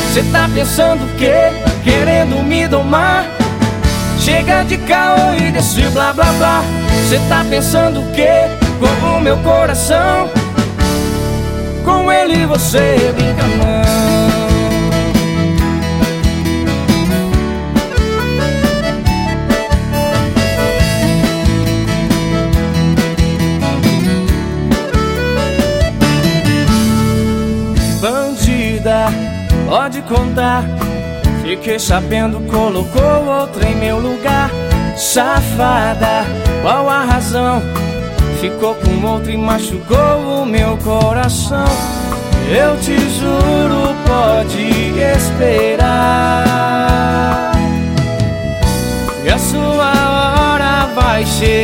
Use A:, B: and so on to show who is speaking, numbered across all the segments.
A: Cê tá pensando o quê? Querendo me domar? Chega de caô e desse blá blá blá. Cê tá pensando o quê? Com o meu coração, com ele você brinca não. Bandida, pode contar. Fiquei sabendo, colocou outra em meu lugar. Safada, qual a razão? Ficou com outro e machucou o meu coração. Eu te juro, pode esperar, e a sua hora vai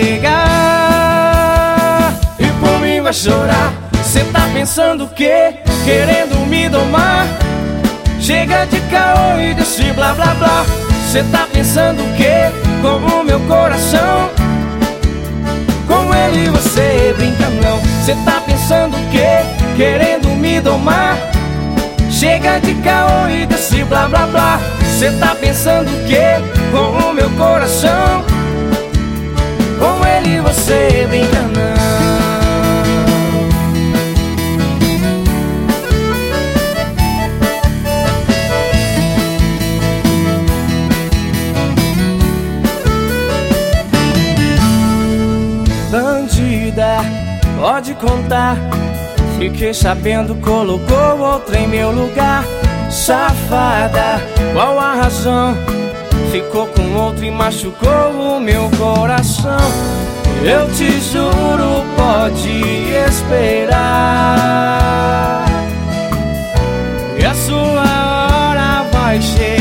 A: chegar. E por mim vai chorar. Cê tá pensando o quê? Querendo me domar? Chega de caô e desse blá blá blá. Cê tá pensando o quê? Com o meu coração, com ele você brinca não. Cê tá pensando o quê? Querendo me domar? Chega de caô e desse blá blá blá. Cê tá pensando o quê? Com o meu coração, com ele você brinca não. Bandida, pode contar. Fiquei sabendo, colocou outra em meu lugar. Safada, qual a razão? Ficou com outro e machucou o meu coração. Eu te juro, pode esperar, e a sua hora vai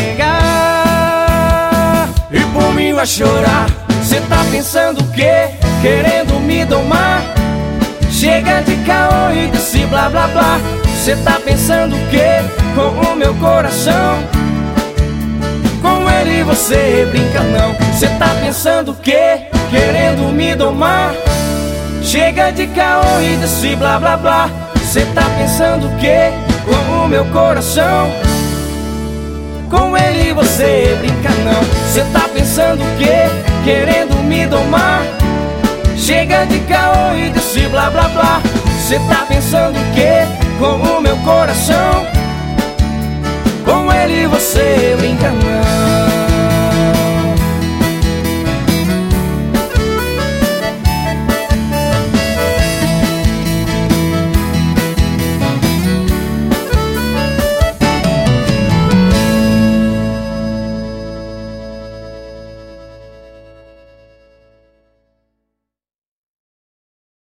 A: chegar. E por mim vai chorar. Cê tá pensando o quê? Querendo me domar? Chega de caô e desse blá blá blá. Cê tá pensando o quê? Com o meu coração, com ele você brinca não. Cê tá pensando o quê? Querendo me domar? Chega de caô e desse blá blá blá. Cê tá pensando o quê? Com o meu coração, com ele você brinca não. Cê tá pensando o quê? Querendo me domar? Chega de caô e desse blá blá blá. Cê tá pensando o quê? Com o meu coração,